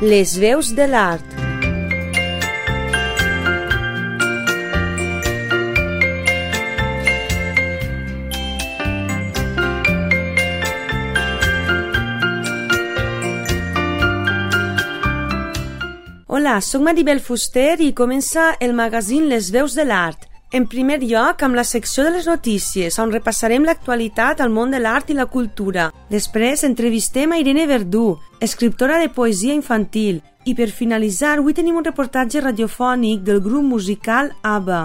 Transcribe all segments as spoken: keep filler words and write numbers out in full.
Les veus de l'art. Hola, soc Maribel Fuster i comença el magazín Les veus de l'art. En primer lloc, amb la secció de les notícies, on repassarem l'actualitat al món de l'art i la cultura. Després, entrevistem a Irene Verdú, escriptora de poesia infantil. I per finalitzar, avui tenim un reportatge radiofònic del grup musical ABBA.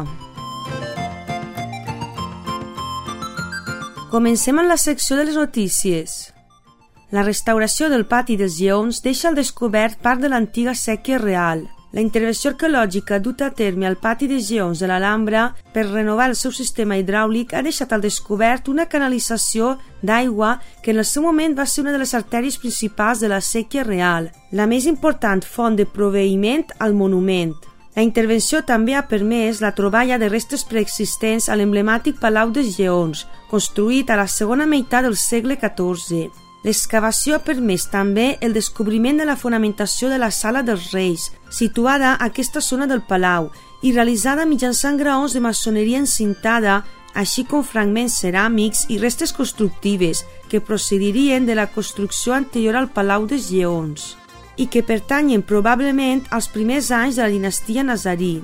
Comencem amb la secció de les notícies. La restauració del pati dels lleons deixa al descobert part de l'antiga séquia real. La intervenció arqueològica duta a terme al pati dels lleons de l'Alhambra per renovar el seu sistema hidràulic ha deixat al descobert una canalització d'aigua que en el seu moment va ser una de les artèries principals de la séquia real, la més important font de proveïment al monument. La intervenció també ha permès la troballa de restes preexistents a l'emblemàtic Palau dels Lleons, construït a la segona meitat del segle catorze. L'excavació ha permès també el descobriment de la fonamentació de la Sala dels Reis, situada a aquesta zona del palau i realitzada mitjançant graons de maçoneria encintada, així com fragments ceràmics i restes constructives que procedirien de la construcció anterior al Palau dels Lleons i que pertanyen probablement als primers anys de la dinastia Nazarí.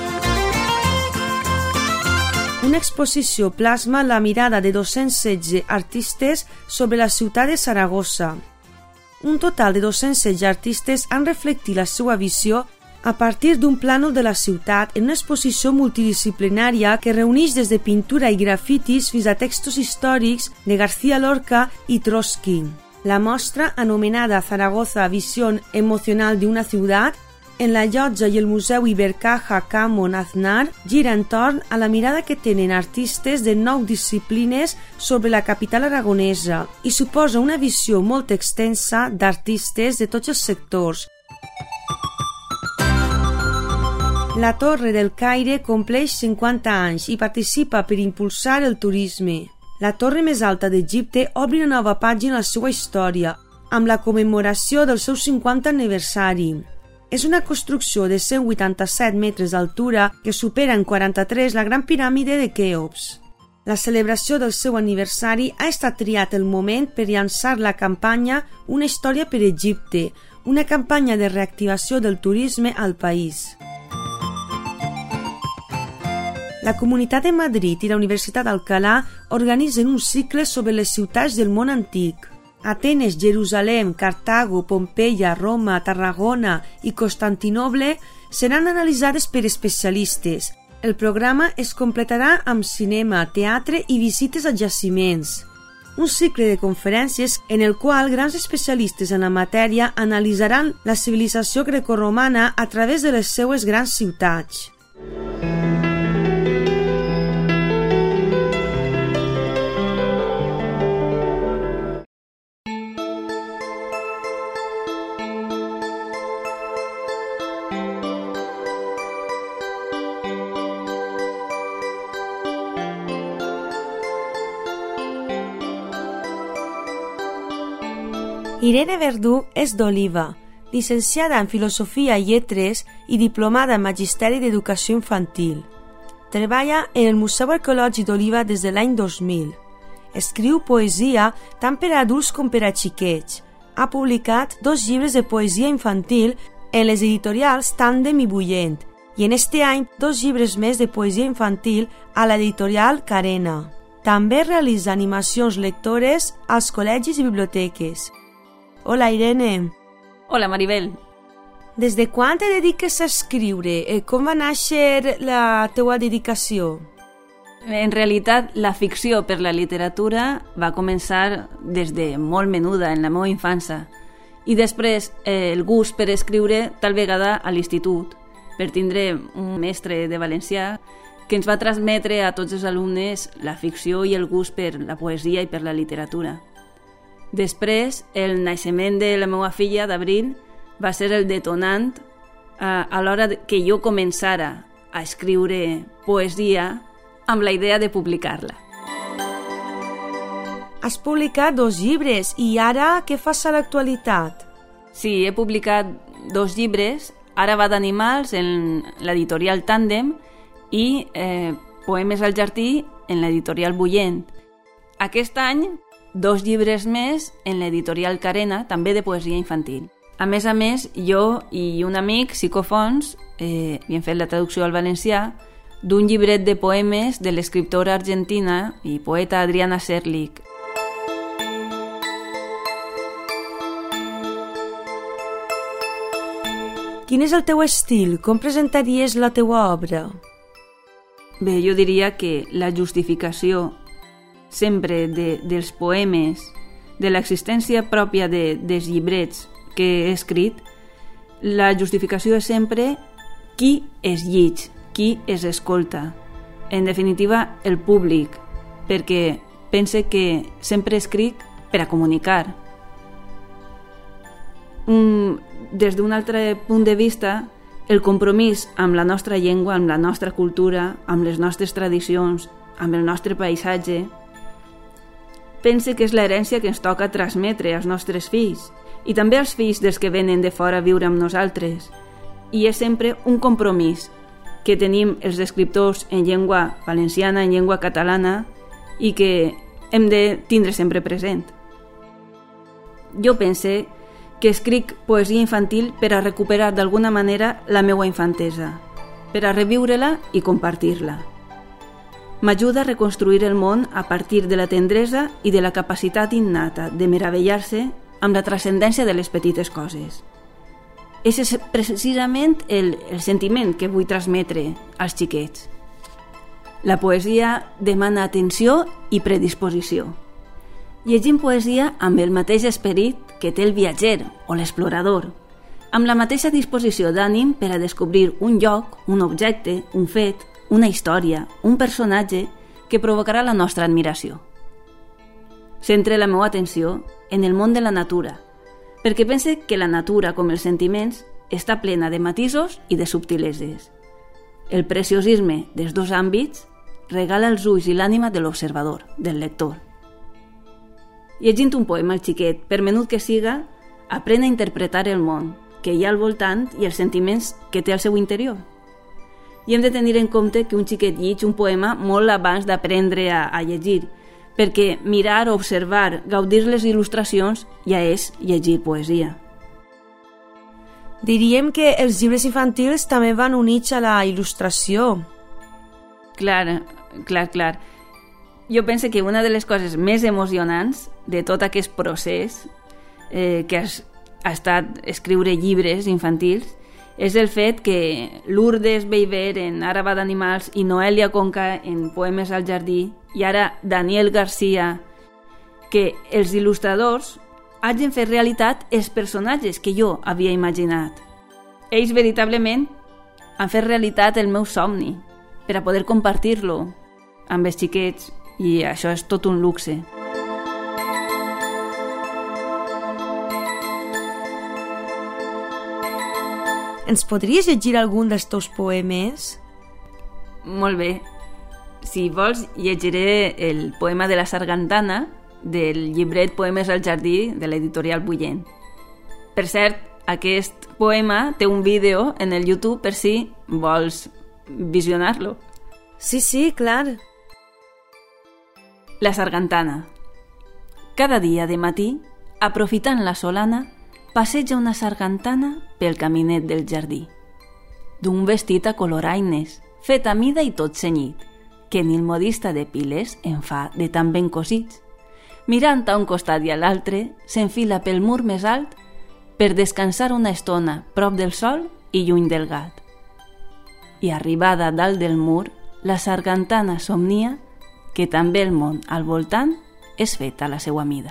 Una exposició plasma la mirada de dos-cents setze artistes sobre la ciutat de Saragossa. Un total de dos-cents setze artistes han reflectit la seva visió a partir d'un plànol de la ciutat en una exposició multidisciplinària que reuneix des de pintura i grafitis fins a textos històrics de García Lorca i Trotsky. La mostra, anomenada Zaragoza, visión emocional de una ciutat, en la llotja i el Museu Ibercaja Camon Aznar, gira entorn a la mirada que tenen artistes de nou disciplines sobre la capital aragonesa i suposa una visió molt extensa d'artistes de tots els sectors. La Torre del Caire compleix cinquanta anys i participa per impulsar el turisme. La torre més alta d'Egipte obre una nova pàgina a la seva història, amb la commemoració del seu cinquantè aniversari. És una construcció de cent vuitanta-set metres d'altura que supera en quaranta-tres la Gran Piràmide de Queops. La celebració del seu aniversari ha estat triat el moment per llançar la campanya Una història per Egipte, una campanya de reactivació del turisme al país. La Comunitat de Madrid i la Universitat d'Alcalà organitzen un cicle sobre les ciutats del món antic. Atenes, Jerusalem, Cartago, Pompeia, Roma, Tarragona i Constantinoble seran analitzades per especialistes. El programa es completarà amb cinema, teatre i visites a jaciments. Un cicle de conferències en el qual grans especialistes en la matèria analitzaran la civilització grecorromana a través de les seues grans ciutats. Irene Verdú és d'Oliva, llicenciada en Filosofia i Lletres i diplomada en Magisteri d'Educació Infantil. Treballa en el Museu Arqueològic d'Oliva des de l'any dos mil. Escriu poesia tant per a adults com per a xiquets. Ha publicat dos llibres de poesia infantil en les editorials Tàndem i Bullent i en este any dos llibres més de poesia infantil a l'editorial Carena. També realitza animacions lectores als col·legis i biblioteques. Hola, Irene. Hola, Maribel. Des de quan te dediques a escriure? Com va néixer la teua dedicació? En realitat, la ficció per la literatura va començar des de molt menuda, en la meva infància. I després, eh, el gust per escriure tal vegada a l'institut, per tindre un mestre de valencià que ens va transmetre a tots els alumnes la ficció i el gust per la poesia i per la literatura. Després, el naixement de la meva filla, d'Abril, va ser el detonant a, a l'hora que jo començara a escriure poesia amb la idea de publicar-la. Has publicat dos llibres i ara què fas a l'actualitat? Sí, he publicat dos llibres, Àraba d'animals en l'editorial Tàndem i eh, Poemes al jardí en l'editorial Bullent. Aquest any, dos llibres més en l'editorial Carena, també de poesia infantil. A més a més, jo i un amic, Sico Fons, eh, hem fet la traducció al valencià d'un llibret de poemes de l'escriptora argentina i poeta Adriana Serlich. Quin és el teu estil? Com presentaries la teua obra? Bé, jo diria que la justificació sempre de, dels poemes, de l'existència pròpia de, dels llibrets que he escrit, la justificació és sempre qui es llig, qui es escolta. En definitiva, el públic, perquè pense que sempre escric per a comunicar. Un, des d'un altre punt de vista, el compromís amb la nostra llengua, amb la nostra cultura, amb les nostres tradicions, amb el nostre paisatge, pense que és l'herència que ens toca transmetre als nostres fills i també als fills dels que venen de fora a viure amb nosaltres. I és sempre un compromís que tenim els escriptors en llengua valenciana, en llengua catalana i que hem de tindre sempre present. Jo pense que escric poesia infantil per a recuperar d'alguna manera la meua infantesa, per a reviure-la i compartir-la. M'ajuda a reconstruir el món a partir de la tendresa i de la capacitat innata de meravellar-se amb la transcendència de les petites coses. És precisament el, el sentiment que vull transmetre als xiquets. La poesia demana atenció i predisposició. Llegim poesia amb el mateix esperit que té el viatger o l'explorador, amb la mateixa disposició d'ànim per a descobrir un lloc, un objecte, un fet, una història, un personatge que provocarà la nostra admiració. Centre la meva atenció en el món de la natura, perquè pense que la natura, com els sentiments, està plena de matisos i de subtileses. El preciosisme dels dos àmbits regala els ulls i l'ànima de l'observador, del lector. Llegint un poema al xiquet, per menut que siga, aprèn a interpretar el món que hi ha al voltant i els sentiments que té al seu interior. I hem de tenir en compte que un xiquet llig un poema molt abans d'aprendre a, a llegir, perquè mirar, observar, gaudir les il·lustracions ja és llegir poesia. Diríem que els llibres infantils també van units a la il·lustració. Clar, clar, clar. Jo penso que una de les coses més emocionants de tot aquest procés eh, que has, ha estat escriure llibres infantils és el fet que Lourdes Beiber en Àraba d'animals i Noelia Conca en Poemes al jardí i ara Daniel Garcia, que els il·lustradors hagin fet realitat els personatges que jo havia imaginat. Ells veritablement han fet realitat el meu somni per a poder compartir-lo amb els xiquets i això és tot un luxe. Ens podries llegir algun dels teus poemes? Molt bé. Si vols, llegiré el poema de la sargantana del llibret Poemes al jardí de l'editorial Bullent. Per cert, aquest poema té un vídeo en el YouTube per si vols visionar-lo. Sí, sí, clar. La sargantana. Cada dia de matí, aprofitant la solana, passeja una sargantana pel caminet del jardí. D'un vestit a coloraines, fet a mida i tot cenyit, que ni el modista de piles en fa de tan ben cosits. Mirant a un costat i a l'altre, s'enfila pel mur més alt per descansar una estona prop del sol i lluny del gat. I arribada dalt del mur, la sargantana somnia que també el món al voltant és fet a la seua mida.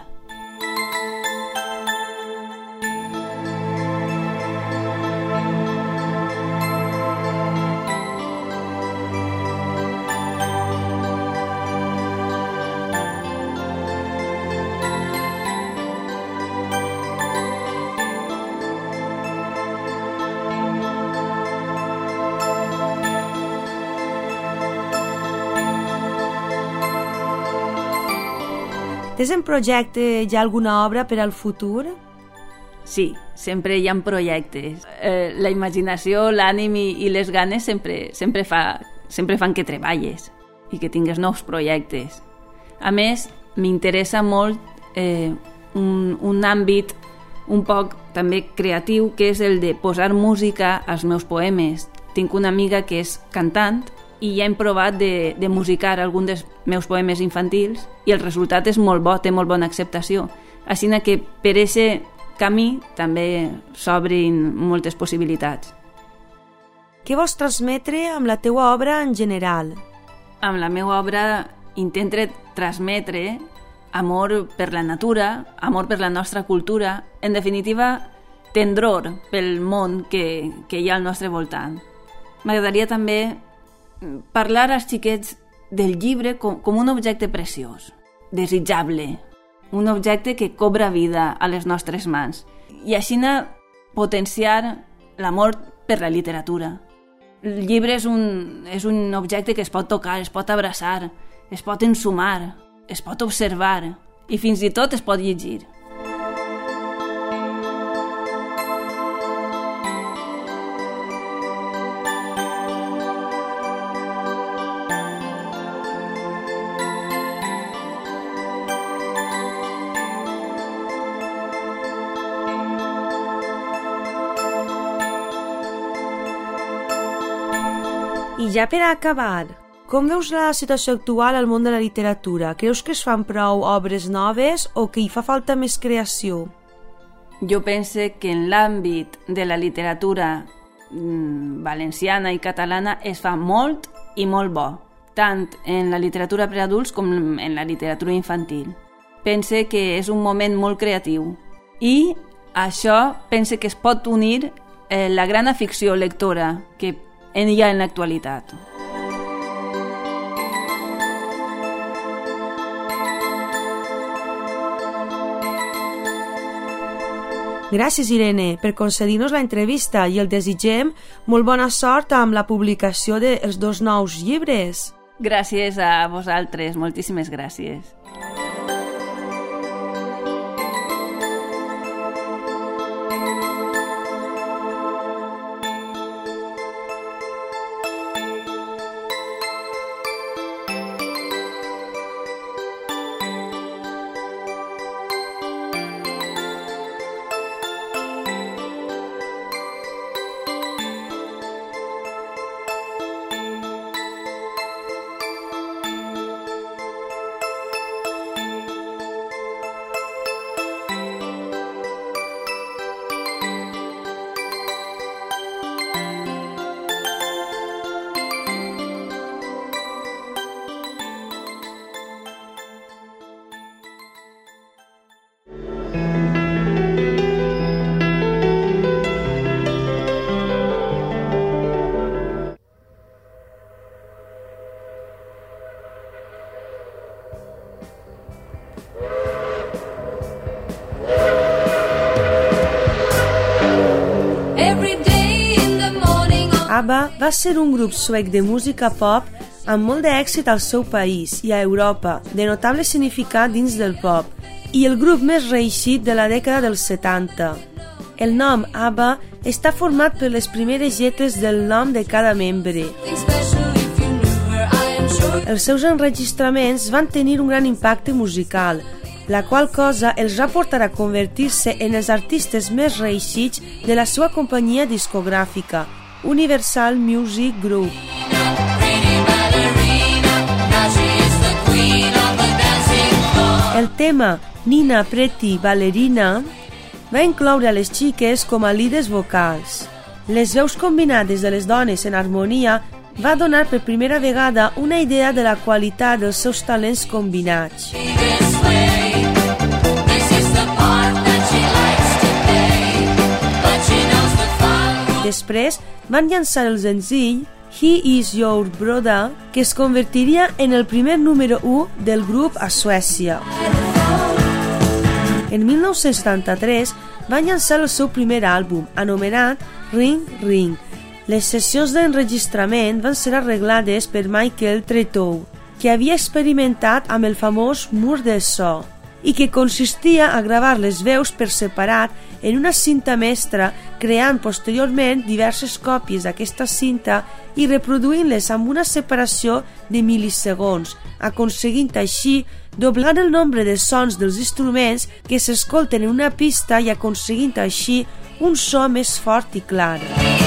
Tens en projecte ja alguna obra per al futur? Sí, sempre hi ha projectes. Eh, la imaginació, l'ànim i, i les ganes sempre, sempre, fa, sempre fan que treballes i que tingues nous projectes. A més, m'interessa molt eh, un, un àmbit un poc també creatiu, que és el de posar música als meus poemes. Tinc una amiga que és cantant i ja hem provat de, de musicar algun dels meus poemes infantils i el resultat és molt bo, té molt bona acceptació. Així que per aquest camí també s'obrin moltes possibilitats. Què vols transmetre amb la teua obra en general? Amb la meva obra intento transmetre amor per la natura, amor per la nostra cultura, en definitiva, tendror pel món que, que hi ha al nostre voltant. M'agradaria també parlar als xiquets del llibre com, com un objecte preciós, desitjable, un objecte que cobra vida a les nostres mans i així potenciar l'amor per la literatura. El llibre és un, és un objecte que es pot tocar, es pot abraçar, es pot ensumar, es pot observar i fins i tot es pot llegir. I ja per acabar, com veus la situació actual al món de la literatura? Creus que es fan prou obres noves o que hi fa falta més creació? Jo penso que en l'àmbit de la literatura mmm, valenciana i catalana es fa molt i molt bo, tant en la literatura per adults com en la literatura infantil. Penso que és un moment molt creatiu i això penso que es pot unir eh, la gran afició lectora que hi ha en l'actualitat. Gràcies, Irene, per concedir-nos la entrevista i el desitgem molt bona sort amb la publicació dels dos nous llibres. Gràcies a vosaltres, moltíssimes gràcies. ABBA va ser un grup suec de música pop amb molt d'èxit al seu país i a Europa, de notable significat dins del pop, i el grup més reeixit de la dècada dels setanta. El nom ABBA està format per les primeres lletres del nom de cada membre. Els seus enregistraments van tenir un gran impacte musical, la qual cosa els va portar a convertir-se en els artistes més reeixits de la seva companyia discogràfica, Universal Music Group. El tema Nina Pretty Ballerina va incloure a les xiques com a líders vocals. Les veus combinades de les dones en harmonia va donar per primera vegada una idea de la qualitat dels seus talents combinats. Després van llançar el senzill He Is Your Brother, que es convertiria en el primer número u del grup a Suècia. En mil nou-cents setanta-tres van llançar el seu primer àlbum, anomenat Ring Ring. Les sessions d'enregistrament van ser arreglades per Michael Tretow, que havia experimentat amb el famós mur de so. i que consistia a gravar les veus per separat en una cinta mestra, creant posteriorment diverses còpies d'aquesta cinta i reproduint-les amb una separació de mil·lisegons, aconseguint així doblant el nombre de sons dels instruments que s'escolten en una pista i aconseguint així un so més fort i clar.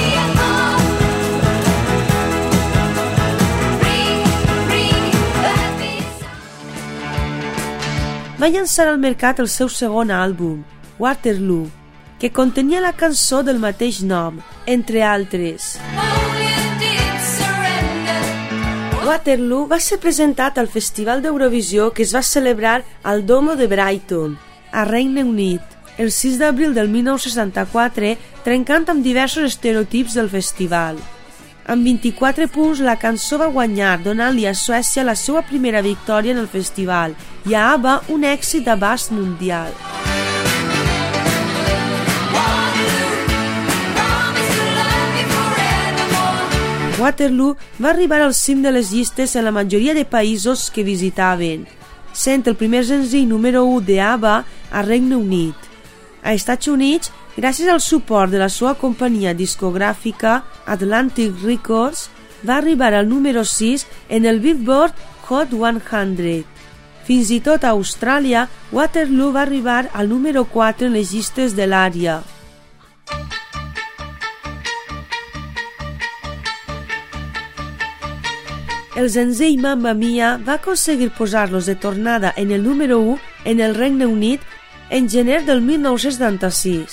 Va llançar al mercat el seu segon àlbum, Waterloo, que contenia la cançó del mateix nom, entre altres. Waterloo va ser presentat al Festival d'Eurovisió que es va celebrar al Domo de Brighton, a Regne Unit, el sis d'abril del mil nou-cents setanta-quatre, trencant amb diversos estereotips del festival. Amb vint-i-quatre punts, la cançó va guanyar, donant-li a Suècia la seva primera victòria en el festival i a ABBA un èxit d'abast mundial. Waterloo va arribar al cim de les llistes en la majoria de països que visitaven, sent el primer senzill número u de ABBA a Regne Unit. A Estats Units, gràcies al suport de la seva companyia discogràfica Atlantic Records, va arribar al número sis en el Billboard Hot cent. Fins i tot a Austràlia, Waterloo va arribar al número quatre en les llistes de l'àrea. El senzill Mamma Mia va aconseguir posar-los de tornada en el número u en el Regne Unit en gener del mil nou-cents setanta-sis.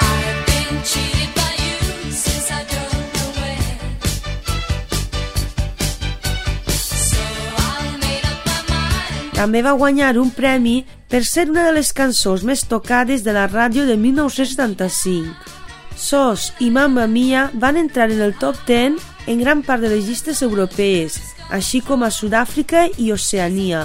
També va guanyar un premi per ser una de les cançons més tocades de la ràdio de mil nou-cents setanta-cinc. Sos i Mamma Mia van entrar en el top deu en gran part de les llistes europees, així com a Sud-àfrica i Oceania.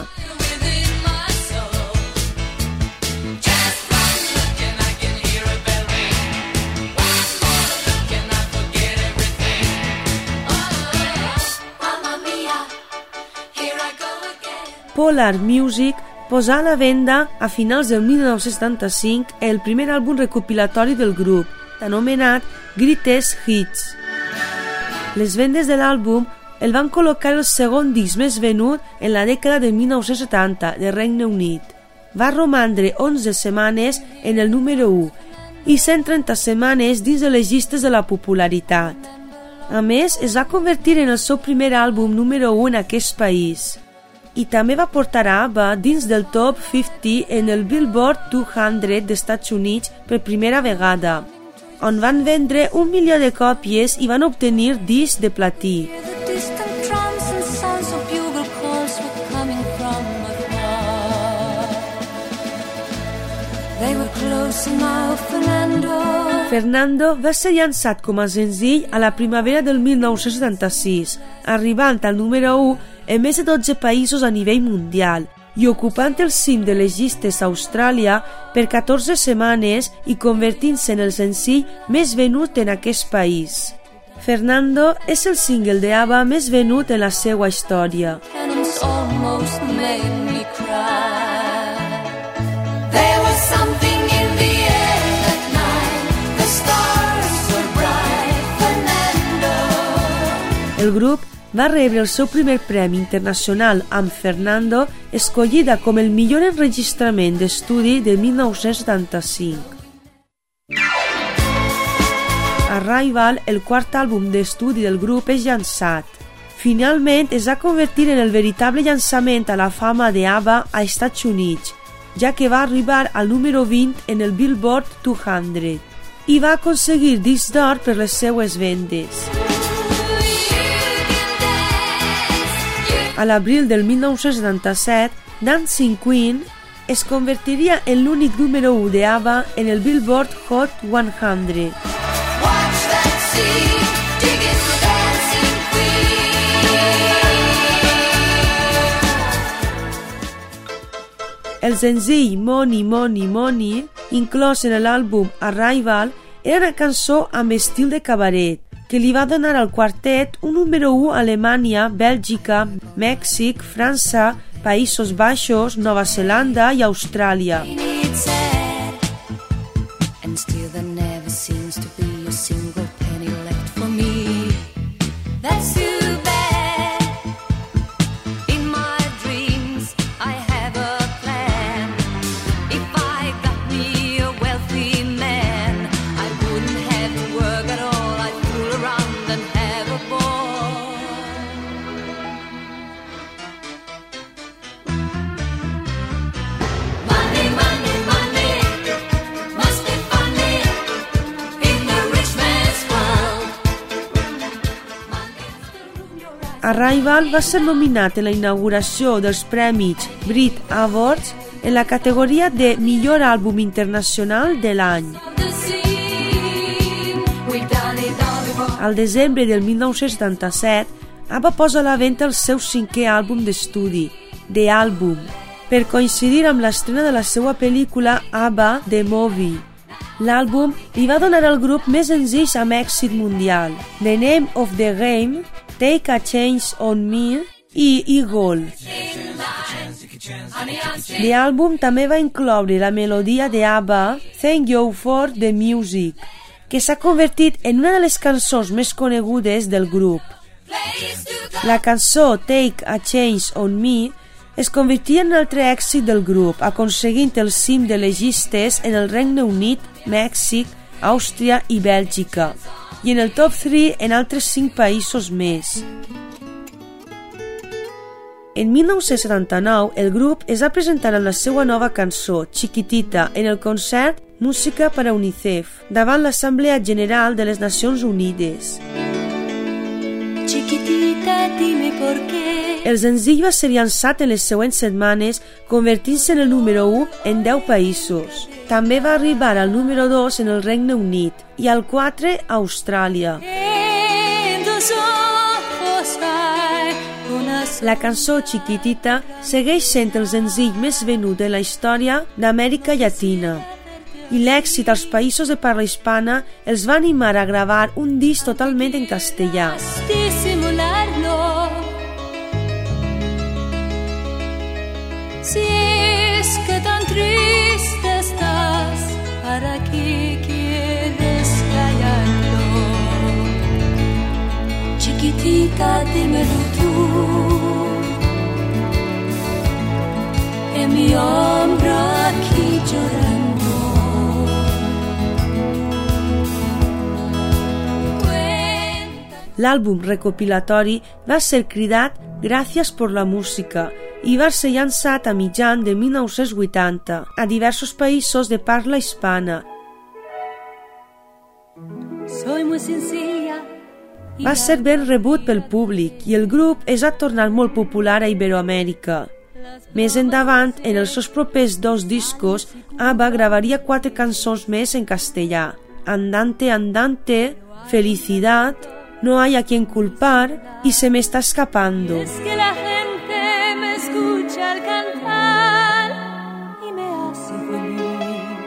Polar Music posà a la venda a finals del mil nou-cents setanta-cinc el primer àlbum recopilatori del grup, anomenat Greatest Hits. Les vendes de l'àlbum el van col·locar el segon disc més venut en la dècada de mil nou-cents setanta de Regne Unit. Va romandre onze setmanes en el número u i cent trenta setmanes dins de les llistes de la popularitat. A més, es va convertir en el seu primer àlbum número u en aquest país. I també va portar a ABBA dins del top cinquanta en el Billboard dues-centes d'Estats Units per primera vegada, on van vendre un milió de còpies i van obtenir disc de platí. Fernando va ser llançat com a senzill a la primavera del mil nou-cents setanta-sis, arribant al número u en més de dotze països a nivell mundial i ocupant el cim de les llistes a Austràlia per catorze setmanes i convertint-se en el senzill més venut en aquest país. Fernando és el single de ABBA més venut en la seva història. El grup va rebre el seu primer premi internacional amb Fernando, escollida com el millor enregistrament d'estudi de mil nou-cents setanta-cinc. Arrival, el quart àlbum d'estudi del grup, és llançat. Finalment es va convertir en el veritable llançament a la fama de ABBA a Estats Units, ja que va arribar al número vint en el Billboard dues-centes i va aconseguir disc d'or per les seues vendes. A l'abril del mil nou-cents setanta-set, Dancing Queen es convertiria en l'únic número u de ABBA en el Billboard Hot cent. El senzill Money, Money, Money, inclòs en l'àlbum Arrival, era una cançó amb estil de cabaret, que li va donar al quartet un número u a Alemanya, Bèlgica, Mèxic, França, Països Baixos, Nova Zelanda i Austràlia. Arrival va ser nominat en la inauguració dels Premis Brit Awards en la categoria de Millor Àlbum Internacional de l'any. Al desembre del mil nou-cents setanta-set, ABBA posa a la venda el seu cinquè àlbum d'estudi, The Album, per coincidir amb l'estrena de la seva pel·lícula ABBA The Movie. L'àlbum li va donar al grup més senzills amb èxit mundial: The Name of the Game, Take a Chance on Me i Eagle. L'àlbum també va incloure la melodia de ABBA Thank You for the Music, que s'ha convertit en una de les cançons més conegudes del grup. La cançó Take a Chance on Me es convertia en un altre èxit del grup, aconseguint el cim de les llistes en el Regne Unit, Mèxic, Àustria i Bèlgica, i en el top tres en altres cinc països més. En mil nou-cents setanta-nou, el grup es va presentar amb la seva nova cançó, Chiquitita, en el concert Música per a UNICEF, davant l'Assemblea General de les Nacions Unides. Chiquitita, dime por qué. El senzill va ser llançat en les següents setmanes, convertint-se en el número u en deu països. També va arribar al número dos en el Regne Unit i al quatre a Austràlia. La cançó Chiquitita segueix sent el senzill més venut de la història d'Amèrica Llatina, i l'èxit als països de parla hispana els va animar a gravar un disc totalment en castellà. Si es que tan triste estás, ¿para qué quieres callarlo? Chiquitita, dímelo tú, en mi hombro aquí llorando. L'àlbum recopilatori va ser cridat Gràcies por la música i va ser llançat a mitjan de mil nou-cents vuitanta a diversos països de parla hispana. Va ser ben rebut pel públic i el grup es va tornar molt popular a Iberoamèrica. Més endavant, en els seus propers dos discos, ABBA gravaria quatre cançons més en castellà: Andante, Andante, Felicidad, No hay a quien culpar y Se me está escapando. Es que la gente me escucha al cantar y me hace feliz.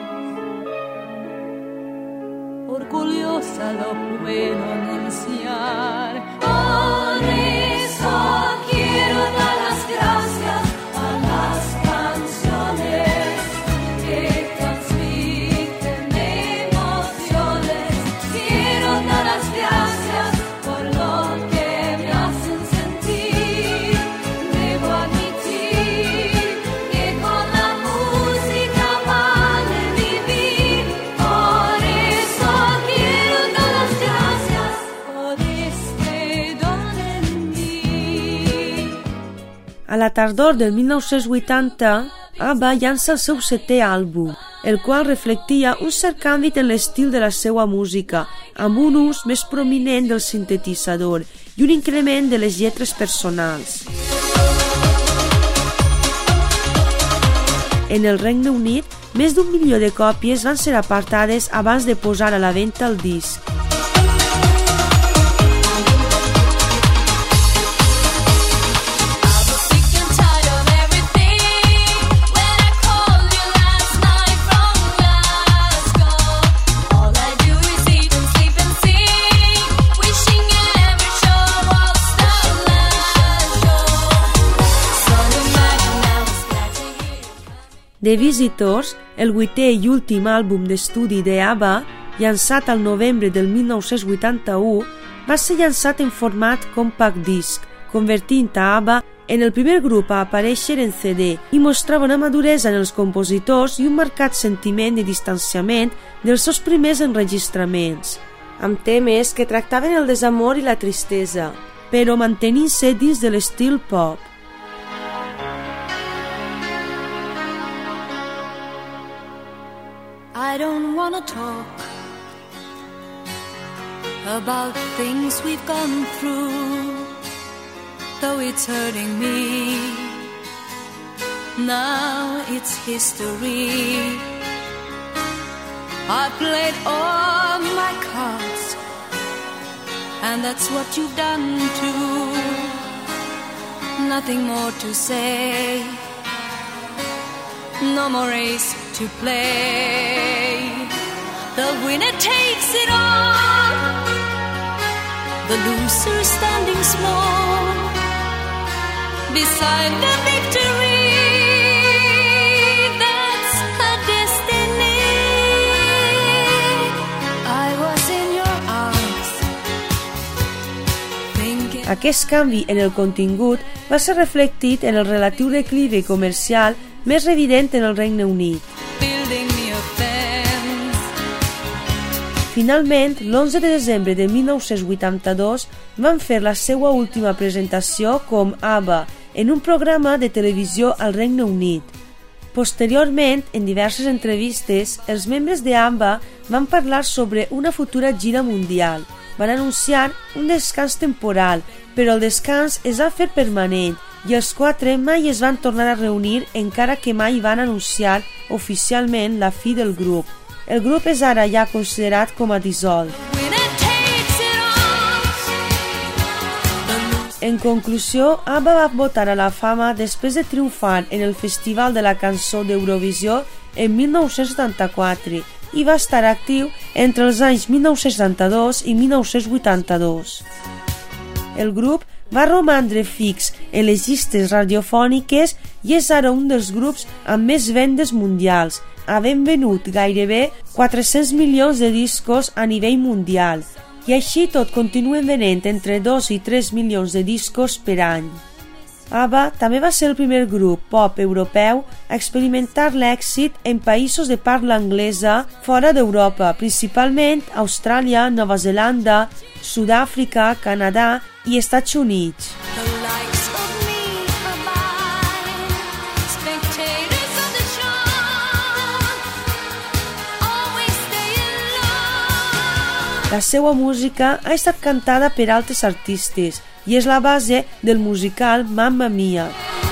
Orgullosa lo puedo anunciar. Por eso quiero dar las gracias a las canciones que transmiten emociones. Quiero dar las gracias por lo que me hacen sentir. Debo admitir que con la música vale vivir. Por eso quiero dar las gracias por este don en mí. A la tardor del mil nou-cents vuitanta, ABBA llança el seu setè àlbum, el qual reflectia un cert canvi en l'estil de la seva música, amb un ús més prominent del sintetitzador i un increment de les lletres personals. En el Regne Unit, més d'un milió de còpies van ser apartades abans de posar a la venda el disc. The Visitors, el vuitè i últim àlbum d'estudi de ABBA, llançat al novembre del mil nou-cents vuitanta-u, va ser llançat en format compact disc, convertint a ABBA en el primer grup a aparèixer en C D i mostrava una maduresa en els compositors i un marcat sentiment de distanciament dels seus primers enregistraments, amb temes que tractaven el desamor i la tristesa, però mantenint-se dins de l'estil pop. I don't wanna talk about things we've gone through, though it's hurting me. Now it's history. I played all my cards, and that's what you've done too. Nothing more to say, no more race to play. The winner takes it all, the loser standing small beside the victory. That's her destiny. I was in your arms, thinking... Aquest canvi en el contingut va ser reflectit en el relatiu declivi comercial més evident en el Regne Unit. Finalment, l'onze de desembre de mil nou-cents vuitanta-dos van fer la seva última presentació com ABBA en un programa de televisió al Regne Unit. Posteriorment, en diverses entrevistes, els membres de ABBA van parlar sobre una futura gira mundial. Van anunciar un descans temporal, però el descans es va fer permanent i els quatre mai es van tornar a reunir, encara que mai van anunciar oficialment la fi del grup. El grup és ara ja considerat com a dissolt. En conclusió, ABBA va votar a la fama després de triomfar en el Festival de la Cançó d'Eurovisió en mil nou-cents setanta-quatre i va estar actiu entre els anys mil nou-cents setanta-dos i mil nou-cents vuitanta-dos. El grup va romandre fix en les llistes radiofòniques i és ara un dels grups amb més vendes mundials, havent venut gairebé quatre-cents milions de discos a nivell mundial, i així tot continuen venent entre dos i tres milions de discos per any. ABBA també va ser el primer grup pop europeu a experimentar l'èxit en països de parla anglesa fora d'Europa, principalment Austràlia, Nova Zelanda, Sud-àfrica, Canadà i Estats Units. La seva música ha estat cantada per altres artistes i és la base del musical Mamma Mia.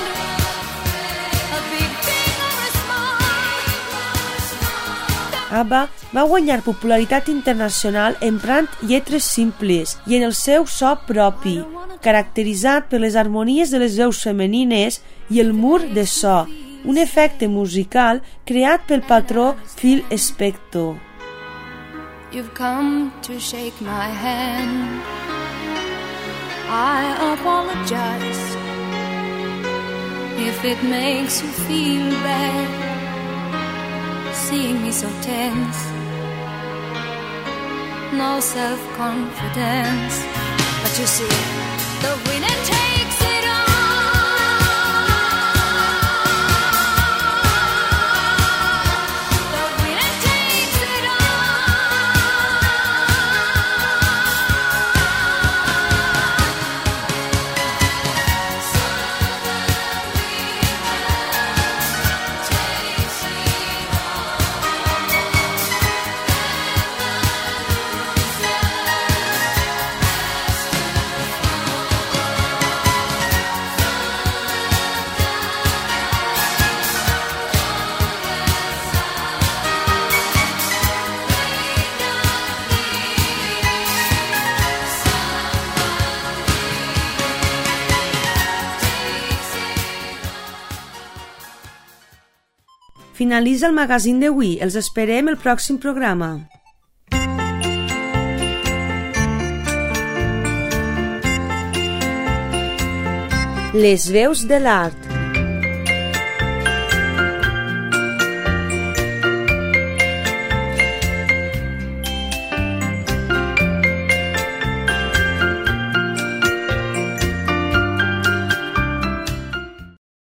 ABBA va guanyar popularitat internacional emprant lletres simples i en el seu so propi, caracteritzat per les harmonies de les veus femenines i el mur de so, un efecte musical creat pel patró Phil Spector. You've come to shake my hand. I apologize if it makes you feel bad, seeing me so tense, no self-confidence. But you see, the winner takes it all. Finalitza el magazín d'avui. Els esperem el pròxim programa. Les veus de l'art.